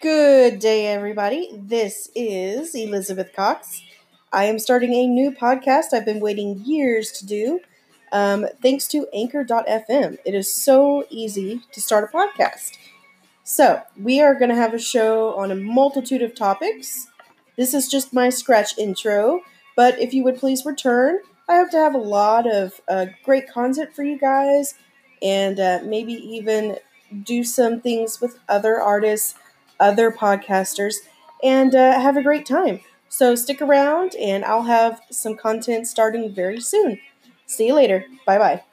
Good day, everybody. This is Elizabeth Cox. I am starting a new podcast I've been waiting years to do, thanks to Anchor.fm. It is so easy to start a podcast. So, we are going to have a show on a multitude of topics. This is just my scratch intro, but if you would please return, I hope to have a lot of great content for you guys and maybe even do some things with other artists, other podcasters, and have a great time. So, stick around and I'll have some content starting very soon. See you later. Bye bye.